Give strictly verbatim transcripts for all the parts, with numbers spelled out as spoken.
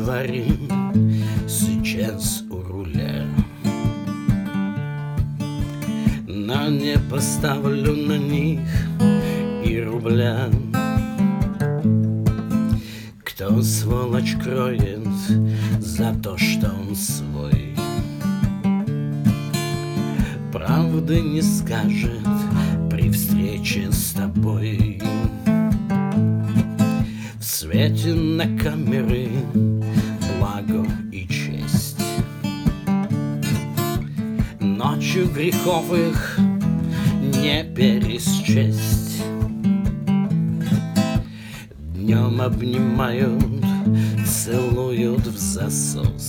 твари сейчас у руля, но не поставлю на них и рубля. Кто сволочь кроет за то, что он свой, правды не скажет при встрече с тобой. В свете на камеры благо и честь, ночью грехов их не пересчесть. Днем обнимают, целуют в засос,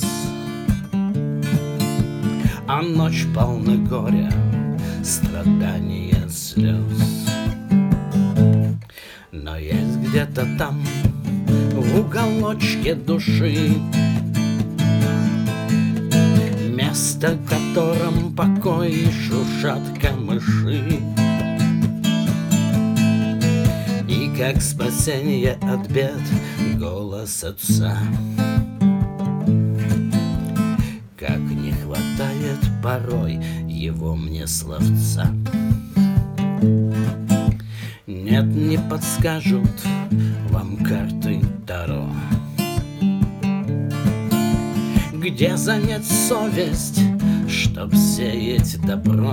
а ночь полна горя, страдания, слез. Но есть где-то там, в уголочке души, место, в котором покой и шуршат камыши. И как спасение от бед голос отца, как не хватает порой его мне словца. Нет, не подскажут вам карты Таро, где занять совесть, чтоб сеять добро.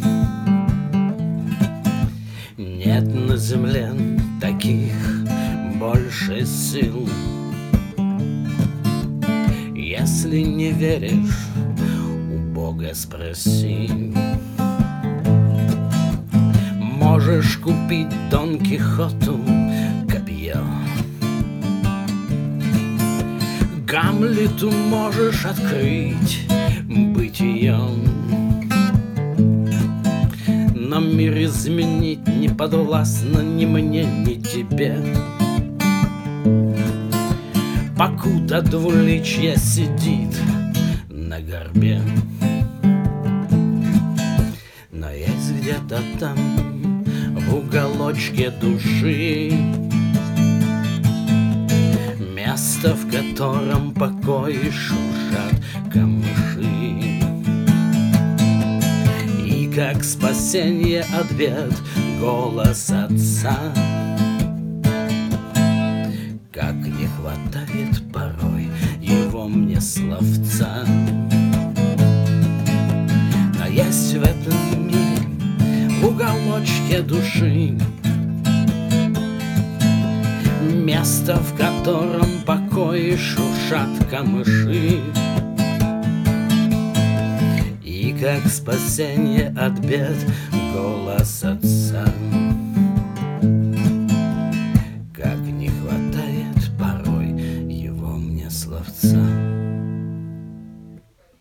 Нет на земле таких больше сил. Если не веришь, у Бога спроси. Можешь купить Дон Кихоту копье, Гамлету можешь открыть бытие, но мир изменить не подвластно ни мне, ни тебе. Покуда двуличье сидит на горбе, но есть где-то там, в уголочке души, место, в котором покой и шуршат камыши. И как спасение от бед голос отца, как не хватает порой его мне словца. Но есть в этом мире, в уголочке души, место, в котором покой и шуршат камыши. И как спасение от бед голос отца.